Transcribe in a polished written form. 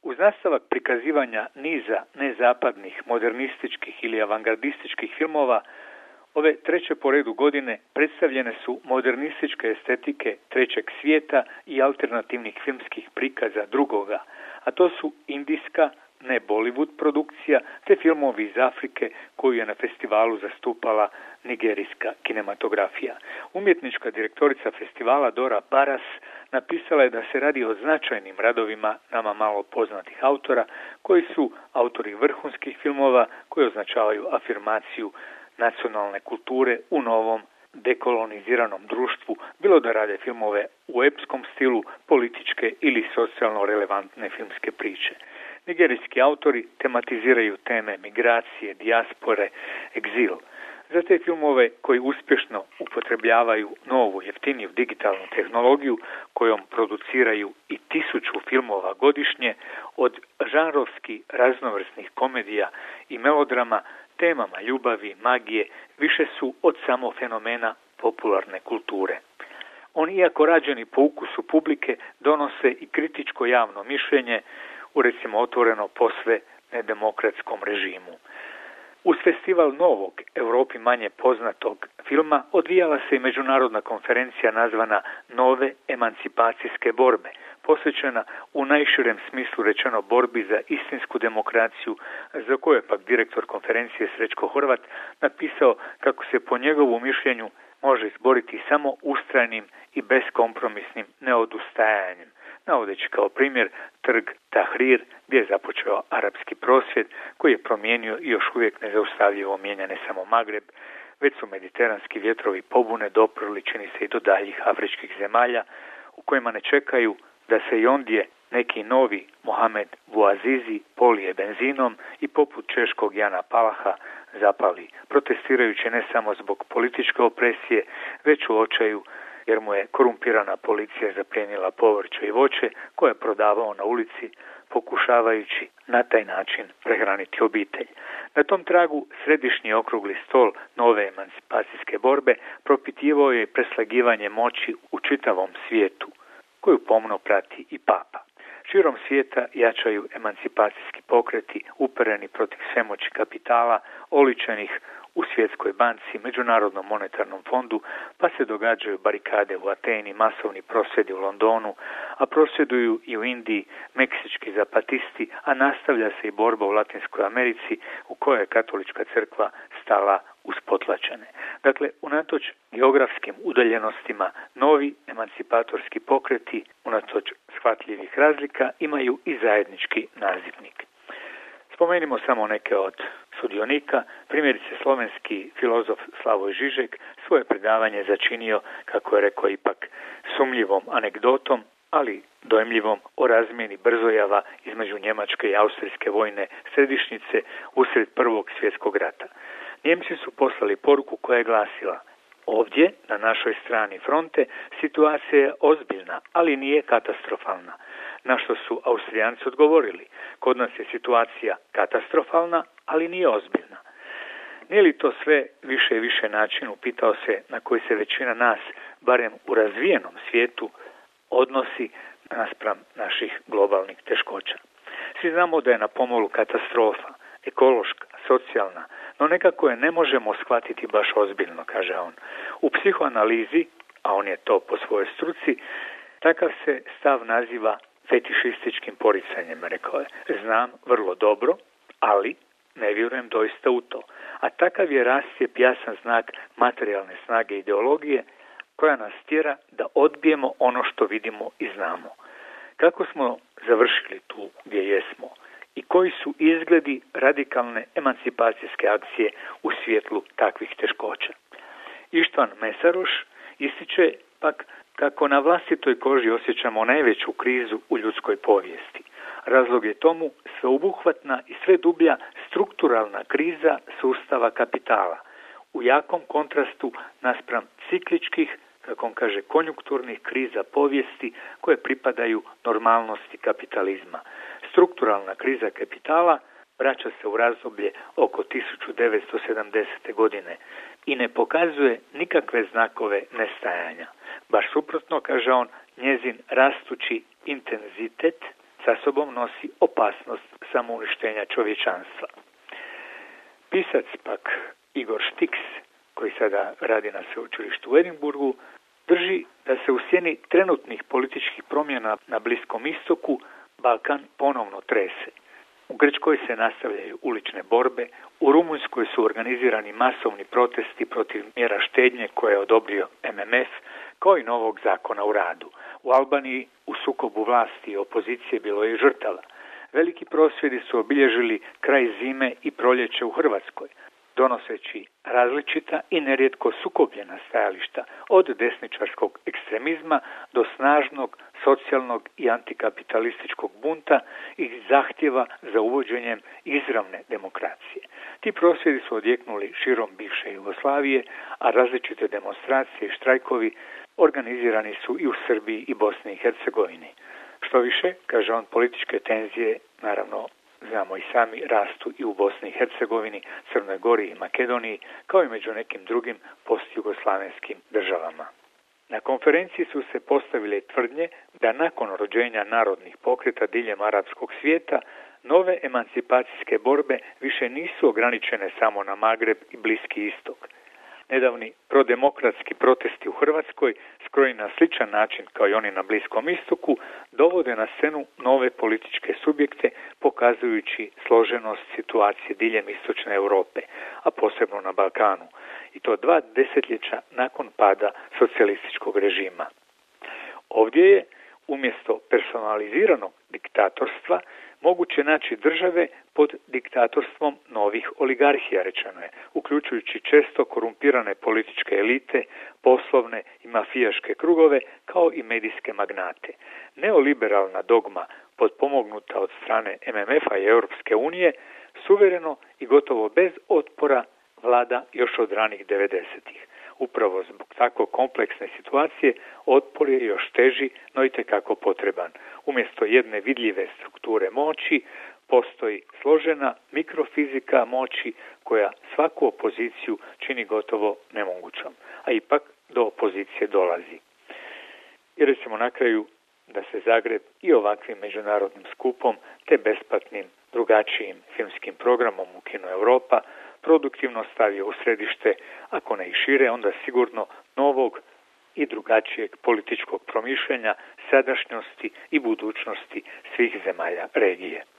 Uz nastavak prikazivanja niza nezapadnih, modernističkih ili avangardističkih filmova, ove treće po redu godine predstavljene su modernističke estetike trećeg svijeta i alternativnih filmskih prikaza drugoga, a to su indijska, ne Bollywood produkcija, te filmovi iz Afrike koju je na festivalu zastupala nigerijska kinematografija. Umjetnička direktorica festivala Dora Baras napisala je da se radi o značajnim radovima nama malo poznatih autora, koji su autori vrhunskih filmova koji označavaju afirmaciju nacionalne kulture u novom dekoloniziranom društvu, bilo da rade filmove u epskom stilu, političke ili socijalno relevantne filmske priče. Nigerijski autori tematiziraju teme migracije, dijaspore, egzil. Za te filmove koji uspješno upotrebljavaju novu, jeftiniju digitalnu tehnologiju kojom produciraju i 1000 filmova godišnje, od žanrovski raznovrsnih komedija i melodrama, temama ljubavi, magije, više su od samo fenomena popularne kulture. Oni, iako rađeni po ukusu publike, donose i kritičko javno mišljenje u recimo otvoreno posve nedemokratskom režimu. Uz festival novog, Europi manje poznatog filma odvijala se i međunarodna konferencija nazvana Nove emancipacijske borbe, posvećena u najširem smislu rečeno borbi za istinsku demokraciju, za koju je pak direktor konferencije Srećko Horvat napisao kako se po njegovu mišljenju može izboriti samo ustrajnim i beskompromisnim neodustajanjem, navodeći kao primjer trg Tahrir, gdje je započeo arapski prosvjed koji je promijenio i još uvijek nezaustavljivo mijenja ne samo Magreb, već su mediteranski vjetrovi pobune doprli, čini se, i do daljih afričkih zemalja, u kojima ne čekaju da se i ondje neki novi Mohamed Bouazizi polije benzinom i poput češkog Jana Palaha zapali, protestirajući ne samo zbog političke opresije, već u očaju jer mu je korumpirana policija zaplijenila povrće i voće koje je prodavao na ulici, pokušavajući na taj način prehraniti obitelj. Na tom tragu središnji okrugli stol nove emancipacijske borbe propitivao je preslagivanje moći u čitavom svijetu, koju pomno prati i Papa. Širom svijeta jačaju emancipacijski pokreti upereni protiv svemoći kapitala, oličenih u Svjetskoj banci, Međunarodnom monetarnom fondu, pa se događaju barikade u Ateni, masovni prosvjedi u Londonu, a prosvjeduju i u Indiji meksički zapatisti, a nastavlja se i borba u Latinskoj Americi u kojoj je katolička crkva stala uz potlačene. Dakle, unatoč geografskim udaljenostima, novi emancipatorski pokreti, unatoč shvatljivih razlika, imaju i zajednički nazivnik. Spomenimo samo neke od sudionika. Primjerice, slovenski filozof Slavoj Žižek svoje predavanje začinio, kako je rekao, ipak sumnjivom anegdotom, ali dojmljivom, o razmjeni brzojava između njemačke i austrijske vojne središnjice usred Prvog svjetskog rata. Njemci su poslali poruku koja je glasila: ovdje, na našoj strani fronte, situacija je ozbiljna, ali nije katastrofalna. Na što su Austrijanci odgovorili: kod nas je situacija katastrofalna, ali nije ozbiljna. Nije li to sve više i više način, upitao se, na koji se većina nas, barem u razvijenom svijetu, odnosi naspram naših globalnih teškoća? Svi znamo da je na pomolu katastrofa, ekološka, socijalna, no nekako je ne možemo shvatiti baš ozbiljno, kaže on. U psihoanalizi, a on je to po svojoj struci, takav se stav naziva fetišističkim poricanjem, rekao je. Znam vrlo dobro, ali ne vjerujem doista u to. A takav je rascijep jasan znak materijalne snage ideologije koja nas tjera da odbijemo ono što vidimo i znamo. Kako smo završili tu gdje jesmo i koji su izgledi radikalne emancipacijske akcije u svjetlu takvih teškoća? Ištvan Mesaroš ističe pak kako na vlastitoj koži osjećamo najveću krizu u ljudskoj povijesti. Razlog je tomu sveobuhvatna i sve dublja strukturalna kriza sustava kapitala, u jakom kontrastu naspram cikličkih, kako on kaže, konjunkturnih kriza povijesti koje pripadaju normalnosti kapitalizma. Strukturalna kriza kapitala vraća se u razdoblje oko 1970. godine i ne pokazuje nikakve znakove nestajanja. Baš suprotno, kaže on, njezin rastući intenzitet sa sobom nosi opasnost samouništenja čovječanstva. Pisac pak Igor Štiks, koji sada radi na sveučilištu u Edinburgu, drži da se u sjeni trenutnih političkih promjena na Bliskom istoku Balkan ponovno trese. U Grčkoj se nastavljaju ulične borbe, u Rumunjskoj su organizirani masovni protesti protiv mjera štednje koje je odobrio MMF, kao i novog zakona o radu. U Albaniji u sukobu vlasti i opozicije bilo je i žrtava. Veliki prosvjedi su obilježili kraj zime i proljeće u Hrvatskoj, donoseći različita i nerijetko sukobljena stajališta od desničarskog ekstremizma do snažnog socijalnog i antikapitalističkog bunta i zahtjeva za uvođenjem izravne demokracije. Ti prosvjedi su odjeknuli širom bivše Jugoslavije, a različite demonstracije i štrajkovi organizirani su i u Srbiji i Bosni i Hercegovini. Što više, kaže on, političke tenzije, naravno, znamo i sami, rastu i u Bosni i Hercegovini, Crnoj Gori i Makedoniji, kao i među nekim drugim postjugoslavenskim državama. Na konferenciji su se postavile tvrdnje da nakon rođenja narodnih pokreta diljem arapskog svijeta, nove emancipacijske borbe više nisu ograničene samo na Magreb i Bliski istok. Nedavni prodemokratski protesti u Hrvatskoj, skrojeni na sličan način kao i oni na Bliskom istoku, dovode na scenu nove političke subjekte, pokazujući složenost situacije diljem istočne Europe, a posebno na Balkanu, i to 2 desetljeća nakon pada socijalističkog režima. Ovdje je, umjesto personaliziranog diktatorstva, moguće naći države pod diktatorstvom novih oligarhija, rečeno je, uključujući često korumpirane političke elite, poslovne i mafijaške krugove, kao i medijske magnate. Neoliberalna dogma, potpomognuta od strane MMF-a i Europske unije, suvereno i gotovo bez otpora vlada još od ranih 90-ih. Upravo zbog tako kompleksne situacije otpor je još teži, no itekako potreban. Umjesto jedne vidljive strukture moći postoji složena mikrofizika moći koja svaku opoziciju čini gotovo nemogućom, a ipak do opozicije dolazi. I recimo na kraju da se Zagreb i ovakvim međunarodnim skupom te besplatnim drugačijim filmskim programom u Kino Europa produktivno stavio u središte, ako ne i šire, onda sigurno novog i drugačijeg političkog promišljanja, sadašnjosti i budućnosti svih zemalja regije.